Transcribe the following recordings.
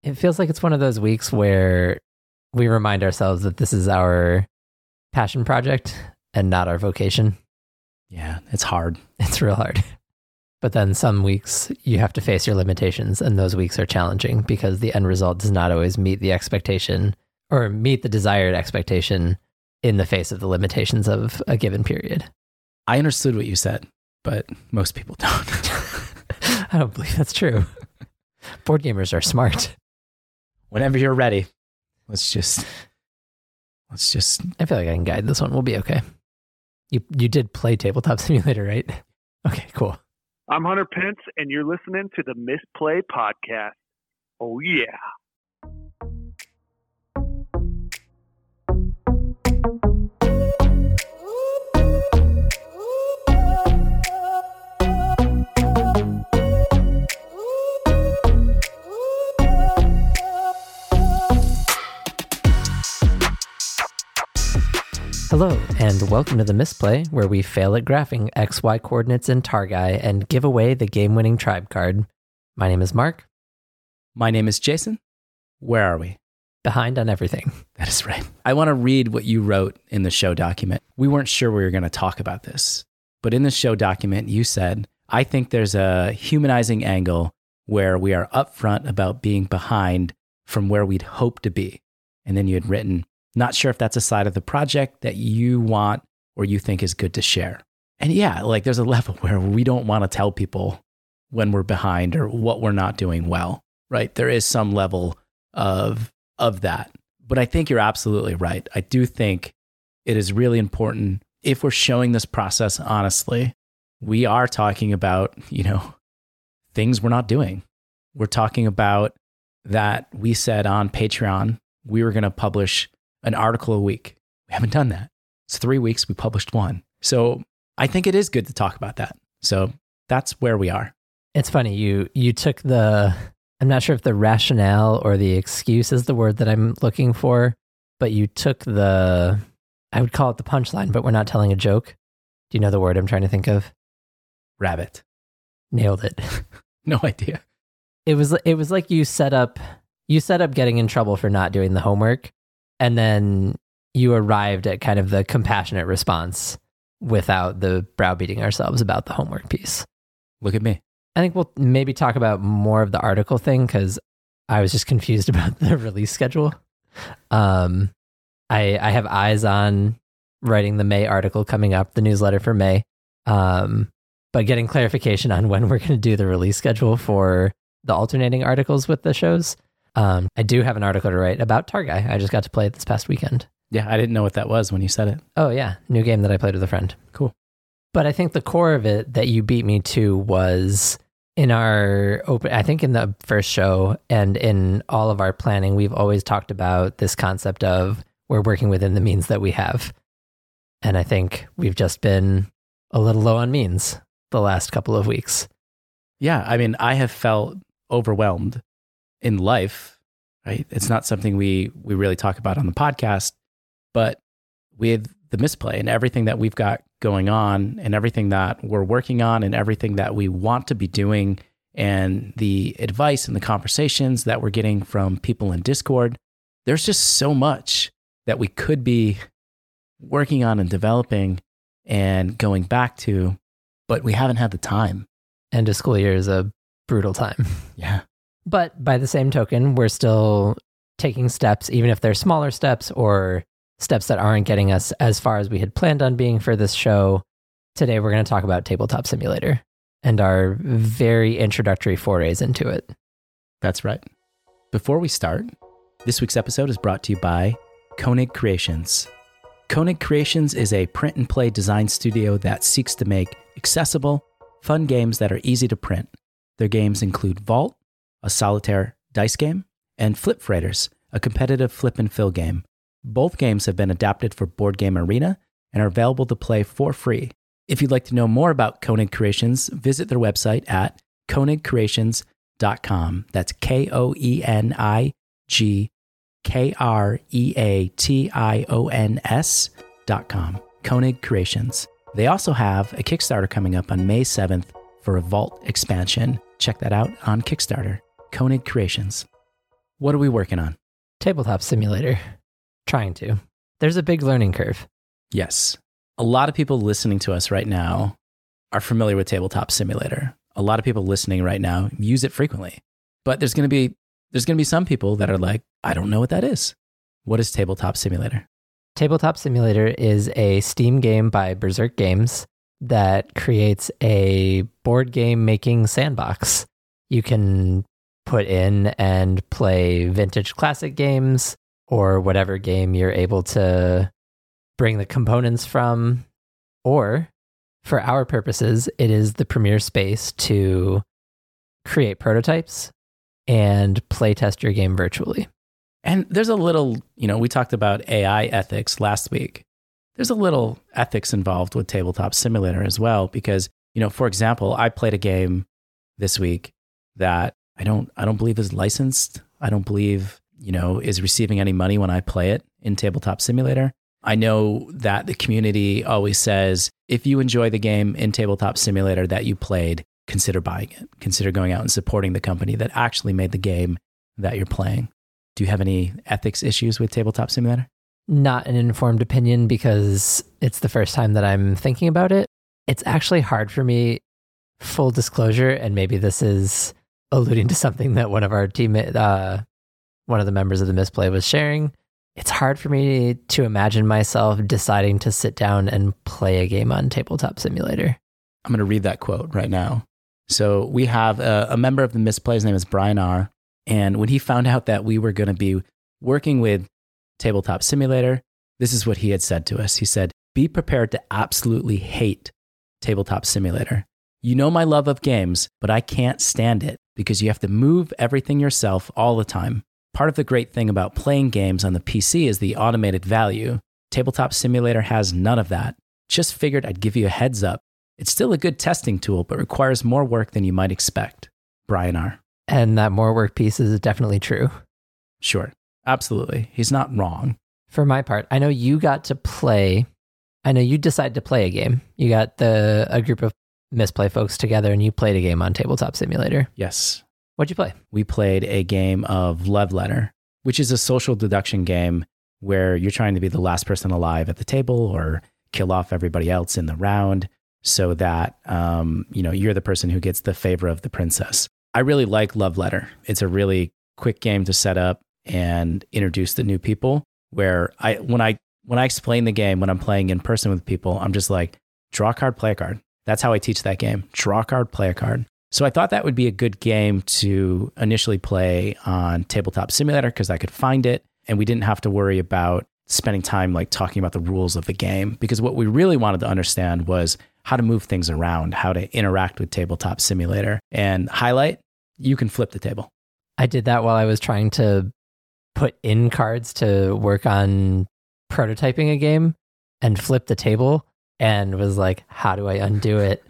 It feels like it's one of those weeks where we remind ourselves that this is our passion project and not our vocation. Yeah, it's hard. It's real hard. But then some weeks you have to face your limitations, and those weeks are challenging because the end result does not always meet the expectation or meet the desired expectation in the face of the limitations of a given period. I understood what you said, but most people don't. I don't believe that's true. Board gamers are smart. Whenever you're ready, let's just. I feel like I can guide this one. We'll be okay. You did play Tabletop Simulator, right? Okay, cool. I'm Hunter Pence, and you're listening to the Misplay Podcast. Oh, yeah. Hello, and welcome to the Misplay, where we fail at graphing XY coordinates in Targai and give away the game-winning tribe card. My name is Mark. My name is Jason. Where are we? Behind on everything. That is right. I want to read what you wrote in the show document. We weren't sure we were going to talk about this, but in the show document, you said, I think there's a humanizing angle where we are upfront about being behind from where we'd hope to be. And then you had written, not sure if that's a side of the project that you want or you think is good to share. And yeah, like there's a level where we don't want to tell people when we're behind or what we're not doing well, right? There is some level of that. But I think you're absolutely right. I do think it is really important if we're showing this process honestly, we are talking about, things we're not doing. We're talking about that we said on Patreon, we were going to publish an article a week. We haven't done that. It's 3 weeks. We published one. So I think it is good to talk about that. So that's where we are. It's funny. You took I'm not sure if the rationale or the excuse is the word that I'm looking for, but you took I would call it the punchline, but we're not telling a joke. Do you know the word I'm trying to think of? Rabbit. Nailed it. No idea. It was like you set up getting in trouble for not doing the homework. And then you arrived at kind of the compassionate response without the browbeating ourselves about the homework piece. Look at me. I think we'll maybe talk about more of the article thing because I was just confused about the release schedule. I have eyes on writing the May article coming up, the newsletter for May, but getting clarification on when we're going to do the release schedule for the alternating articles with the shows. I do have an article to write about Targai. I just got to play it this past weekend. Yeah, I didn't know what that was when you said it. Oh yeah, new game that I played with a friend. Cool. But I think the core of it that you beat me to was in our I think in the first show and in all of our planning, we've always talked about this concept of we're working within the means that we have. And I think we've just been a little low on means the last couple of weeks. Yeah, I mean, I have felt overwhelmed in life, right? It's not something we really talk about on the podcast, but with the Misplay and everything that we've got going on and everything that we're working on and everything that we want to be doing and the advice and the conversations that we're getting from people in Discord, there's just so much that we could be working on and developing and going back to, but we haven't had the time. End of school year is a brutal time. Yeah. But by the same token, we're still taking steps, even if they're smaller steps or steps that aren't getting us as far as we had planned on being for this show. Today, we're going to talk about Tabletop Simulator and our very introductory forays into it. That's right. Before we start, this week's episode is brought to you by Koenig Creations. Koenig Creations is a print and play design studio that seeks to make accessible, fun games that are easy to print. Their games include Vault, a solitaire dice game, and Flip Freighters, a competitive flip and fill game. Both games have been adapted for Board Game Arena and are available to play for free. If you'd like to know more about Koenig Creations, visit their website at koenigcreations.com. That's KOENIGKREATIONS.com. Koenig Creations. They also have a Kickstarter coming up on May 7th for a Vault expansion. Check that out on Kickstarter. Koenig Creations. What are we working on? Tabletop Simulator. Trying to. There's a big learning curve. Yes. A lot of people listening to us right now are familiar with Tabletop Simulator. A lot of people listening right now use it frequently. But there's going to be some people that are like, I don't know what that is. What is Tabletop Simulator? Tabletop Simulator is a Steam game by Berserk Games that creates a board game making sandbox. You can put in and play vintage classic games or whatever game you're able to bring the components from. Or, for our purposes, it is the premier space to create prototypes and playtest your game virtually. And there's a little, we talked about AI ethics last week. There's a little ethics involved with Tabletop Simulator as well, because, for example, I played a game this week that I don't believe is licensed. I don't believe, is receiving any money when I play it in Tabletop Simulator. I know that the community always says, if you enjoy the game in Tabletop Simulator that you played, consider buying it. Consider going out and supporting the company that actually made the game that you're playing. Do you have any ethics issues with Tabletop Simulator? Not an informed opinion because it's the first time that I'm thinking about it. It's actually hard for me, full disclosure, and maybe this is alluding to something that one of our teammates, one of the members of the Misplay was sharing. It's hard for me to imagine myself deciding to sit down and play a game on Tabletop Simulator. I'm going to read that quote right now. So we have a member of the Misplay, his name is Brian R. And when he found out that we were going to be working with Tabletop Simulator, this is what he had said to us. He said, be prepared to absolutely hate Tabletop Simulator. You know my love of games, but I can't stand it because you have to move everything yourself all the time. Part of the great thing about playing games on the PC is the automated value. Tabletop Simulator has none of that. Just figured I'd give you a heads up. It's still a good testing tool, but requires more work than you might expect. Brian R. And that more work piece is definitely true. Sure. Absolutely. He's not wrong. For my part, I know you decided to play a game. You got a group of Misplay folks together and you played a game on Tabletop Simulator. Yes. What'd you play? We played a game of Love Letter, which is a social deduction game where you're trying to be the last person alive at the table or kill off everybody else in the round so that, you're the person who gets the favor of the princess. I really like Love Letter. It's a really quick game to set up and introduce the new people where when I explain the game, when I'm playing in person with people, I'm just like, draw a card, play a card. That's how I teach that game. Draw a card, play a card. So I thought that would be a good game to initially play on Tabletop Simulator because I could find it and we didn't have to worry about spending time like talking about the rules of the game, because what we really wanted to understand was how to move things around, how to interact with Tabletop Simulator. And highlight, you can flip the table. I did that while I was trying to put in cards to work on prototyping a game and flip the table and was like, how do I undo it?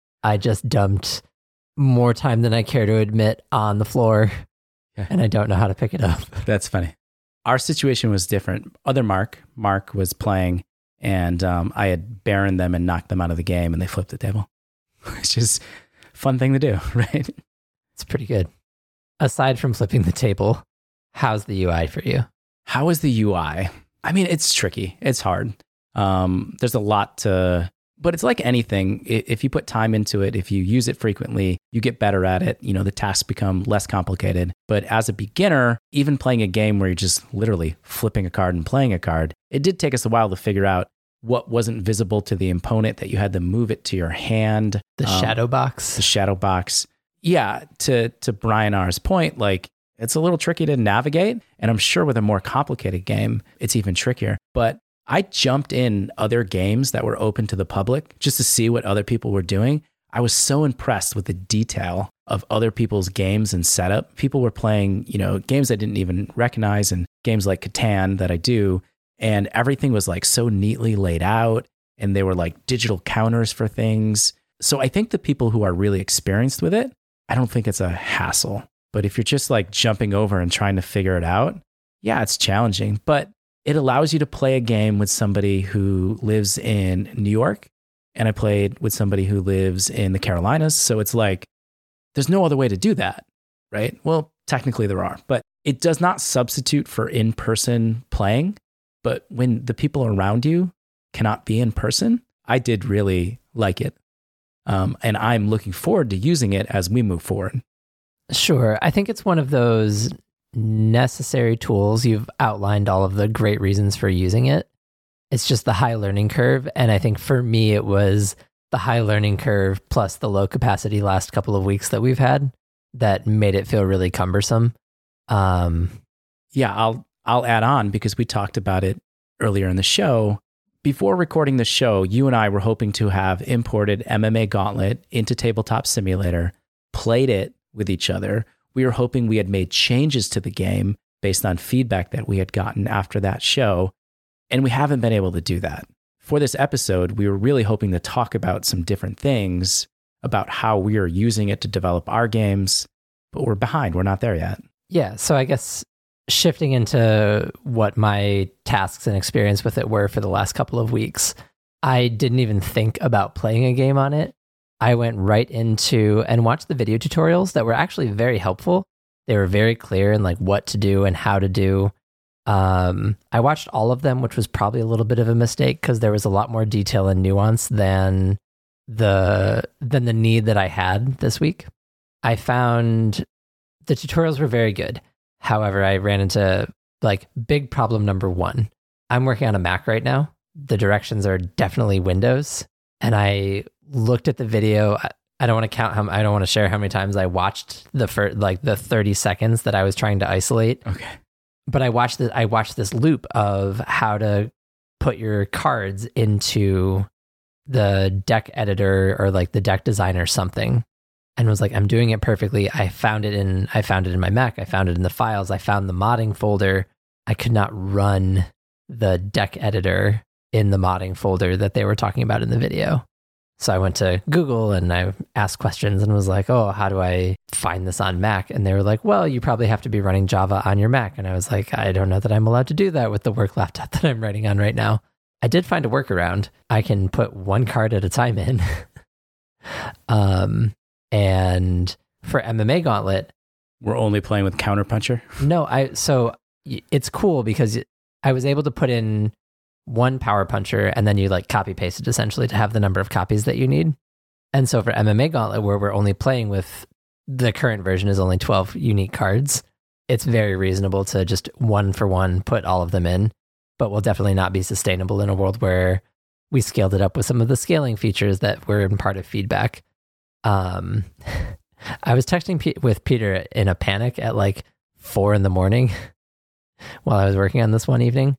I just dumped more time than I care to admit on the floor and I don't know how to pick it up. That's funny. Our situation was different. Mark was playing and I had barrened them and knocked them out of the game and they flipped the table, which is a fun thing to do, right? It's pretty good. Aside from flipping the table, how's the UI for you? How is the UI? I mean, it's tricky. It's hard. There's a lot but it's like anything. If you put time into it, if you use it frequently, you get better at it. The tasks become less complicated. But as a beginner, even playing a game where you're just literally flipping a card and playing a card, it did take us a while to figure out what wasn't visible to the opponent that you had to move it to your hand. The shadow box. The shadow box. Yeah, to Brian R's point, like it's a little tricky to navigate. And I'm sure with a more complicated game, it's even trickier. But I jumped in other games that were open to the public just to see what other people were doing. I was so impressed with the detail of other people's games and setup. People were playing, games I didn't even recognize and games like Catan that I do. And everything was like so neatly laid out and they were like digital counters for things. So I think the people who are really experienced with it, I don't think it's a hassle. But if you're just like jumping over and trying to figure it out, yeah, it's challenging. But it allows you to play a game with somebody who lives in New York. And I played with somebody who lives in the Carolinas. So it's like, there's no other way to do that, right? Well, technically there are, but it does not substitute for in-person playing, but when the people around you cannot be in person, I did really like it. And I'm looking forward to using it as we move forward. Sure. I think it's one of those necessary tools. You've outlined all of the great reasons for using it. It's just the high learning curve. And I think for me, it was the high learning curve plus the low capacity last couple of weeks that we've had that made it feel really cumbersome. Yeah, I'll add on because we talked about it earlier in the show. Before recording the show, you and I were hoping to have imported MMA Gauntlet into Tabletop Simulator, played it with each other. We were hoping we had made changes to the game based on feedback that we had gotten after that show, and we haven't been able to do that. For this episode, we were really hoping to talk about some different things about how we are using it to develop our games, but we're behind. We're not there yet. Yeah, so I guess shifting into what my tasks and experience with it were for the last couple of weeks, I didn't even think about playing a game on it. I went right into and watched the video tutorials that were actually very helpful. They were very clear in like what to do and how to do. I watched all of them, which was probably a little bit of a mistake because there was a lot more detail and nuance than the need that I had this week. I found the tutorials were very good. However, I ran into like big problem number one. I'm working on a Mac right now. The directions are definitely Windows. And I looked at the video. I don't want to I don't want to share how many times I watched the 30 seconds that I was trying to isolate. Okay. But I watched this loop of how to put your cards into the deck editor or like the deck design or something. And was like, I'm doing it perfectly. I found it in my Mac. I found it in the files. I found the modding folder. I could not run the deck editor in the modding folder that they were talking about in the video. So I went to Google and I asked questions and was like, oh, how do I find this on Mac? And they were like, well, you probably have to be running Java on your Mac. And I was like, I don't know that I'm allowed to do that with the work laptop that I'm writing on right now. I did find a workaround. I can put one card at a time in. And for MMA Gauntlet, we're only playing with Counterpuncher. No, so it's cool because I was able to put in one Power Puncher and then you like copy paste it essentially to have the number of copies that you need. And so for MMA Gauntlet, where we're only playing with the current version is only 12 unique cards, it's very reasonable to just one for one put all of them in, but will definitely not be sustainable in a world where we scaled it up with some of the scaling features that were in part of feedback. I was texting with Peter in a panic at like 4 a.m. while I was working on this one evening,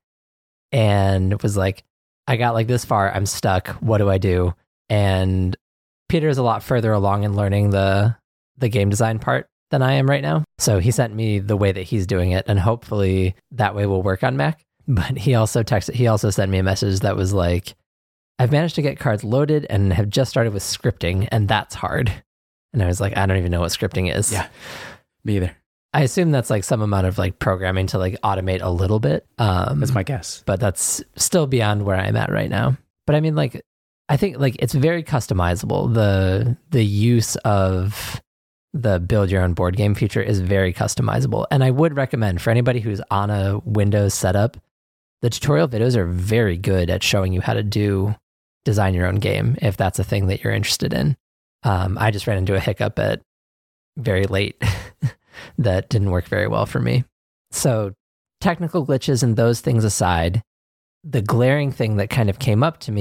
and it was like, I got like this far, I'm stuck. What do I do? And Peter is a lot further along in learning the game design part than I am right now. So he sent me the way that he's doing it, and hopefully that way will work on Mac. But he also sent me a message that was like, I've managed to get cards loaded and have just started with scripting, and that's hard. And I was like, I don't even know what scripting is. Yeah, me either. I assume that's like some amount of like programming to like automate a little bit. That's my guess. But that's still beyond where I'm at right now. But I mean, like, I think like it's very customizable. The use of the build your own board game feature is very customizable. And I would recommend for anybody who's on a Windows setup, the tutorial videos are very good at showing you how to design your own game if that's a thing that you're interested in. I just ran into a hiccup at very late that didn't work very well for me. So technical glitches and those things aside, the glaring thing that kind of came up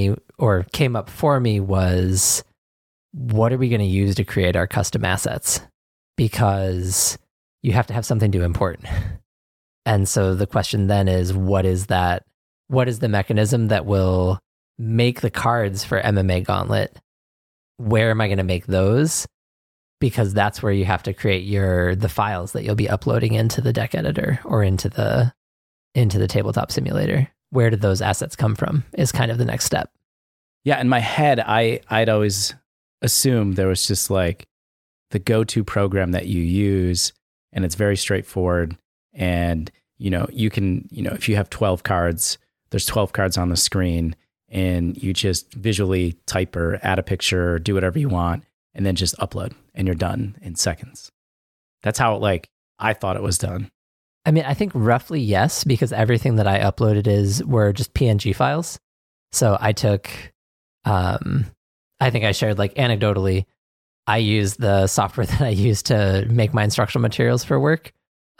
for me was, what are we going to use to create our custom assets? Because you have to have something to import. And so the question then is, what is that? What is the mechanism that will make the cards for MMA Gauntlet? Where am I going to make those? Because that's where you have to create the files that you'll be uploading into the deck editor or into the tabletop simulator. Where did those assets come from is kind of the next step. Yeah, in my head, I'd always assumed there was just like the go-to program that you use, and it's very straightforward. And, you can, if you have 12 cards, there's 12 cards on the screen, and you just visually type or add a picture or do whatever you want, and then just upload, and you're done in seconds. That's how I thought it was done. I mean, I think roughly yes, because everything that I uploaded were just PNG files. So I took, I think I shared like anecdotally, I used the software that I used to make my instructional materials for work.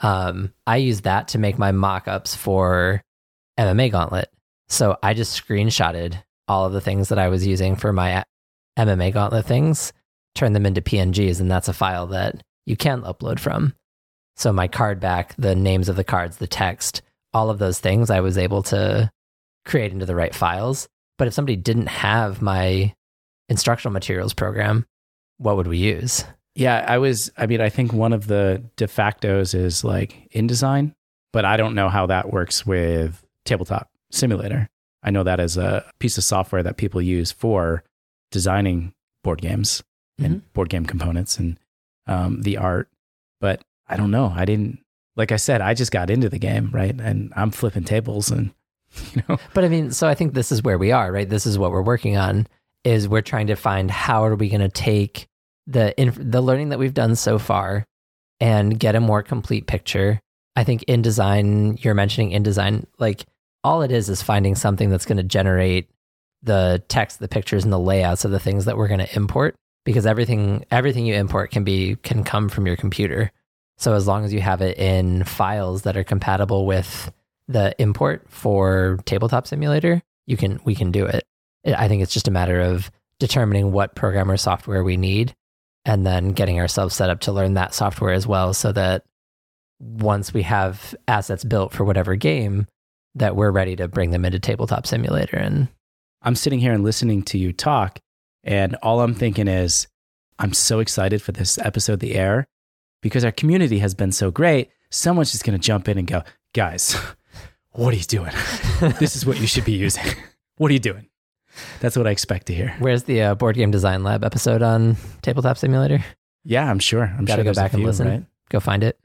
I used that to make my mock-ups for MMA Gauntlet. So I just screenshotted all of the things that I was using for my MMA Gauntlet things, turned them into PNGs, and that's a file that you can upload from. So my card back, the names of the cards, the text, all of those things I was able to create into the right files. But if somebody didn't have my instructional materials program, what would we use? Yeah, I think one of the de factos is like InDesign, but I don't know how that works with Tabletop Simulator. I know that is a piece of software that people use for designing board games and board game components and the art. But I don't know. Like I said, I just got into the game, right? And I'm flipping tables and, But I mean, so I think this is where we are, right? This is what we're working on, is we're trying to find how are we going to take the learning that we've done so far and get a more complete picture. I think InDesign, you're mentioning InDesign, like all it is finding something that's going to generate the text, the pictures, and the layouts of the things that we're going to import, because everything you import can come from your computer. So as long as you have it in files that are compatible with the import for Tabletop Simulator, we can do it. I think it's just a matter of determining what programmer software we need and then getting ourselves set up to learn that software as well, so that once we have assets built for whatever game, that we're ready to bring them into Tabletop Simulator. And I'm sitting here and listening to you talk, and all I'm thinking is, I'm so excited for this episode to air because our community has been so great. Someone's just going to jump in and go, guys, what are you doing? This is what you should be using. What are you doing? That's what I expect to hear. Where's the Board Game Design Lab episode on Tabletop Simulator? Yeah, I'm sure. Gotta go back and listen. Right? Go find it.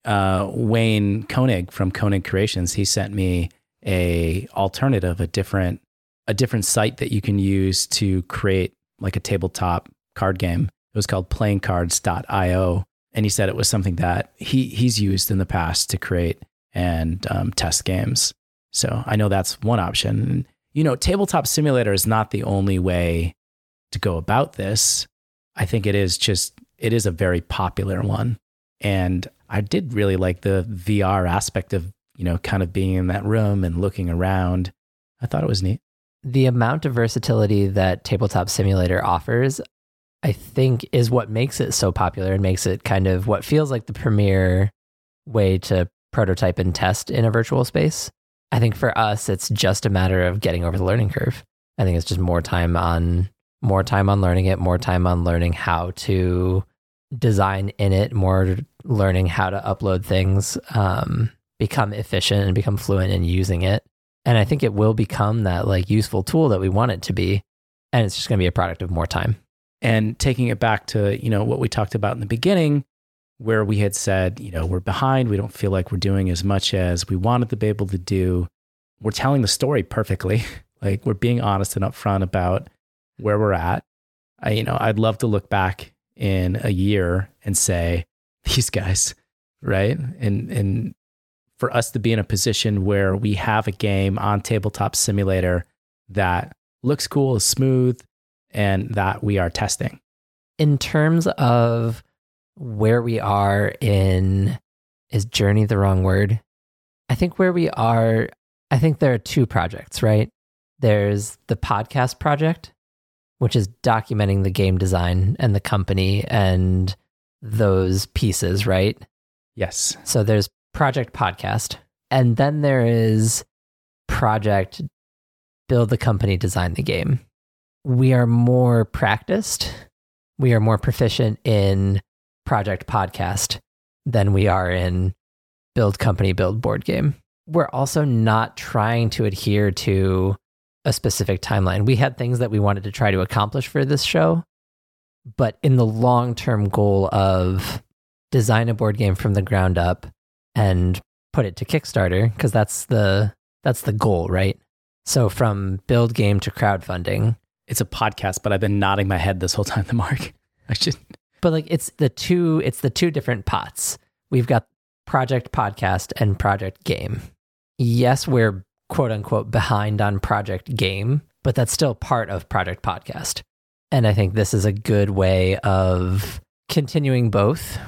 Wayne Koenig from Koenig Creations, he sent me a alternative, a different site that you can use to create like a tabletop card game. It was called playingcards.io. And he said it was something that he's used in the past to create and test games. So I know that's one option. And, Tabletop Simulator is not the only way to go about this. I think it is a very popular one. And I did really like the VR aspect of, kind of being in that room and looking around. I thought it was neat. The amount of versatility that Tabletop Simulator offers, I think, is what makes it so popular and makes it kind of what feels like the premier way to prototype and test in a virtual space. I think for us, it's just a matter of getting over the learning curve. I think it's just more time on learning it, more time on learning how to design in it, more learning how to upload things, become efficient and become fluent in using it. And I think it will become that like useful tool that we want it to be. And it's just going to be a product of more time. And taking it back to, what we talked about in the beginning, where we had said, we're behind, we don't feel like we're doing as much as we wanted to be able to do. We're telling the story perfectly. Like we're being honest and upfront about where we're at. I'd love to look back in a year and say, these guys, right? And for us to be in a position where we have a game on Tabletop Simulator that looks cool, is smooth, and that we are testing. In terms of where we are in, is journey the wrong word? I think where we are, I think there are two projects, right? There's the podcast project, which is documenting the game design and the company and those pieces, right? Yes. So there's Project Podcast. And then there is Project Build the Company, Design the Game. We are more practiced. We are more proficient in Project Podcast than we are in Build Company, Build Board Game. We're also not trying to adhere to a specific timeline. We had things that we wanted to try to accomplish for this show, but in the long-term goal of design a board game from the ground up and put it to Kickstarter, because that's the goal, right? So from build game to crowdfunding. It's a podcast, but I've been nodding my head this whole time to Mark. But like it's the two different pots. We've got Project Podcast and Project Game. Yes, we're quote unquote behind on Project Game, but that's still part of Project Podcast. And I think this is a good way of continuing both.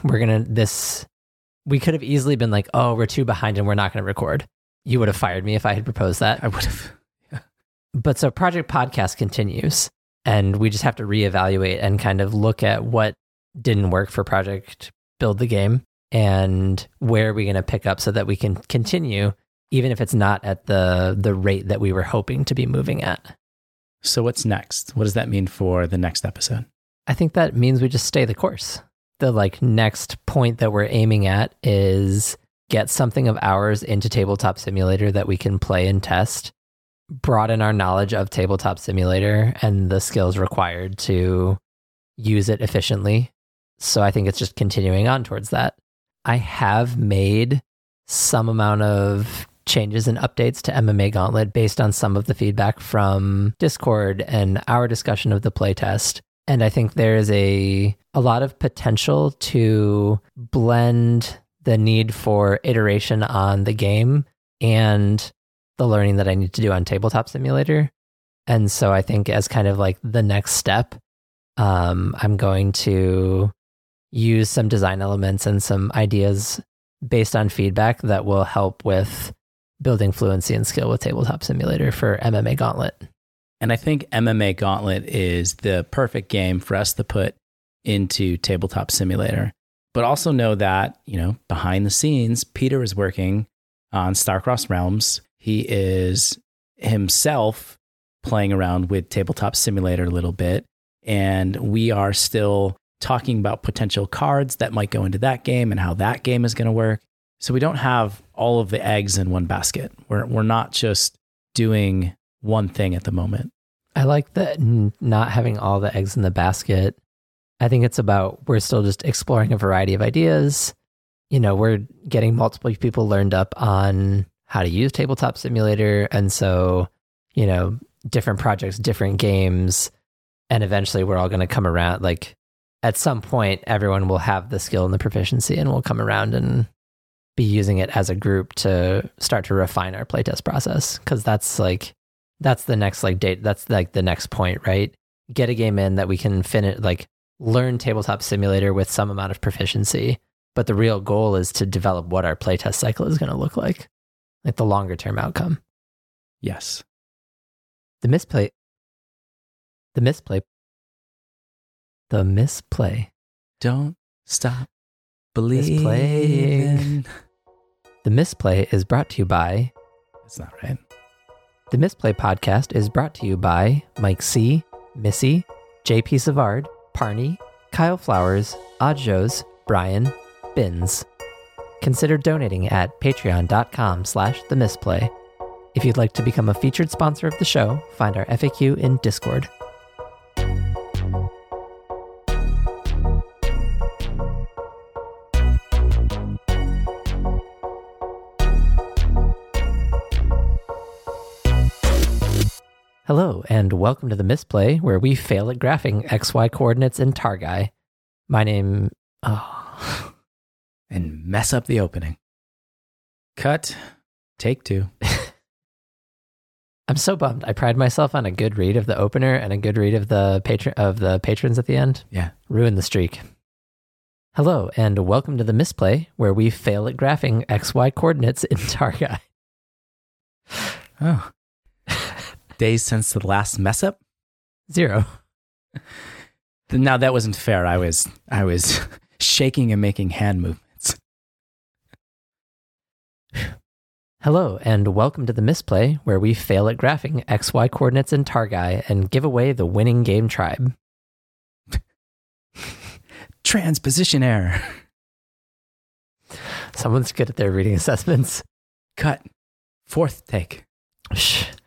We could have easily been like, oh, we're too behind and we're not going to record. You would have fired me if I had proposed that. I would have. Yeah. But so Project Podcast continues, and we just have to reevaluate and kind of look at what didn't work for Project Build the Game and where are we going to pick up so that we can continue, even if it's not at the rate that we were hoping to be moving at. So what's next? What does that mean for the next episode? I think that means we just stay the course. The next point that we're aiming at is get something of ours into Tabletop Simulator that we can play and test, broaden our knowledge of Tabletop Simulator and the skills required to use it efficiently. So I think it's just continuing on towards that. I have made some amount of changes and updates to MMA Gauntlet based on some of the feedback from Discord and our discussion of the playtest. And I think there's a lot of potential to blend the need for iteration on the game and the learning that I need to do on Tabletop Simulator. And so I think as kind of like the next step, I'm going to use some design elements and some ideas based on feedback that will help with building fluency and skill with Tabletop Simulator for MMA Gauntlet. And I think MMA Gauntlet is the perfect game for us to put into Tabletop Simulator. But also know that, behind the scenes, Peter is working on Starcross Realms. He is himself playing around with Tabletop Simulator a little bit. And we are still talking about potential cards that might go into that game and how that game is going to work. So we don't have all of the eggs in one basket. We're not just doing one thing at the moment. I like that not having all the eggs in the basket. I think it's about we're still just exploring a variety of ideas. We're getting multiple people learned up on how to use Tabletop Simulator. And so, different projects, different games. And eventually we're all going to come around. Like at some point, everyone will have the skill and the proficiency and we'll come around and be using it as a group to start to refine our playtest process. Cause that's the next date. That's the next point, right? Get a game in that we can finish, learn Tabletop Simulator with some amount of proficiency. But the real goal is to develop what our playtest cycle is going to look like the longer term outcome. Yes. The misplay. Don't stop believing. The Misplay is brought to you by... That's not right. The Misplay podcast is brought to you by Mike C., Missy, JP Savard, Parney, Kyle Flowers, Odjos, Brian, Bins. Consider donating at patreon.com/themisplay. If you'd like to become a featured sponsor of the show, find our FAQ in Discord. Hello, and welcome to The Misplay, where we fail at graphing XY coordinates in Targai. My name... And mess up the opening. Cut. Take 2. I'm so bummed. I pride myself on a good read of the opener and a good read of the patrons at the end. Yeah. Ruin the streak. Hello, and welcome to The Misplay, where we fail at graphing XY coordinates in Targai. Oh. Days since the last mess up? 0. Now that wasn't fair. I was shaking and making hand movements. Hello, and welcome to The Misplay, where we fail at graphing XY coordinates in Targai and give away the winning game tribe. Transposition error. Someone's good at their reading assessments. Cut. 4th take. Shh.